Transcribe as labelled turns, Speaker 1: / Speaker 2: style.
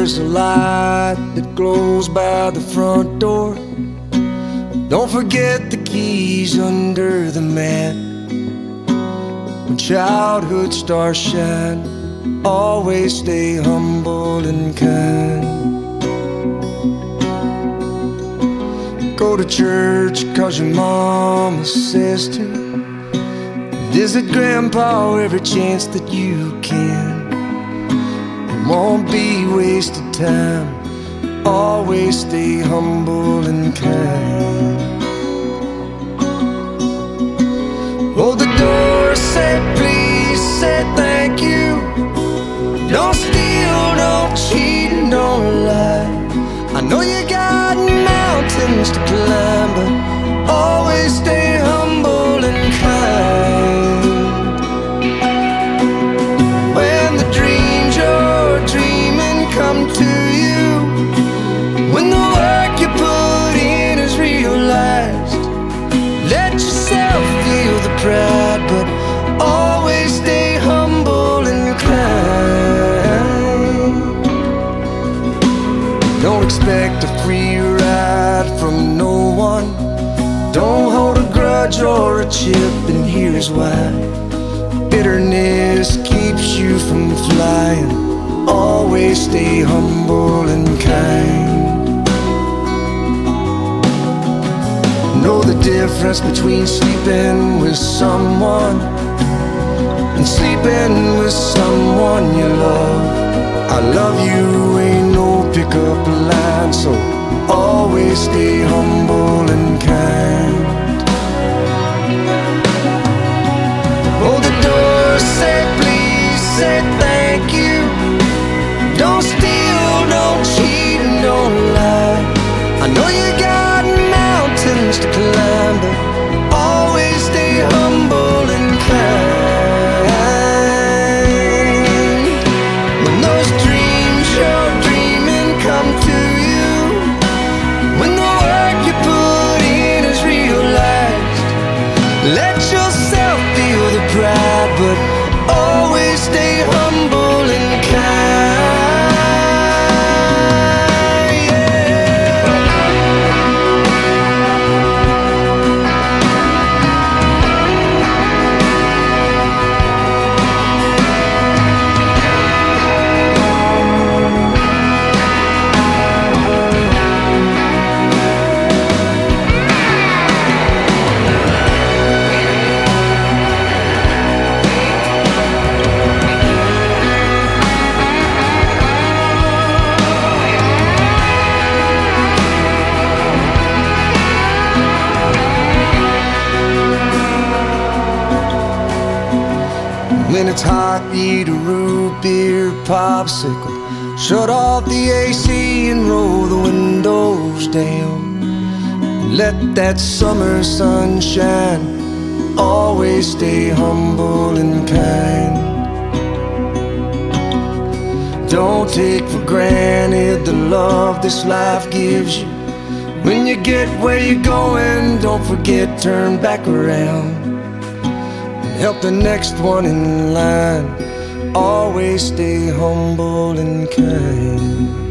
Speaker 1: there's a light that glows by the front door. Don't forget the keys under the mat. When childhood stars shine, always stay humble and kind. Go to church 'cause your mama says to. Visit grandpa every chance that you can. It won't be wasted time. Always stay humble and kind. Oh, the door said please, said thank you. Don't steal, don't cheat, and don't lie. I know you got mountains to climb, but always stay humble and kind. When the dreams you're dreaming come to you, when the work you put in is realized, let yourself feel the pride, but always stay humble and kind. Don't expect a free ride from no one. Don't hold a grudge or a chip, and here's why. Bitterness keeps you from flying. Always stay humble and kind. Know the difference between sleeping with someone and sleeping with someone you love. I love you ain't no pickup line, so always stay humble and kind. Oh, the door said please, said thank you. Don't steal, don't cheat, and don't lie. I know you got mountains to climb, but always stay humble and kind. When those dreams you're dreaming come to you, when the work you put in is realized, let yourself feel the pride, but always stay humble and kind. When it's hot, eat a root beer popsicle. Shut off the AC and roll the windows down. Let that summer sun shine. Always stay humble and kind. Don't take for granted the love this life gives you. When you get where you're going, don't forget, turn back around. Help the next one in line. Always stay humble and kind.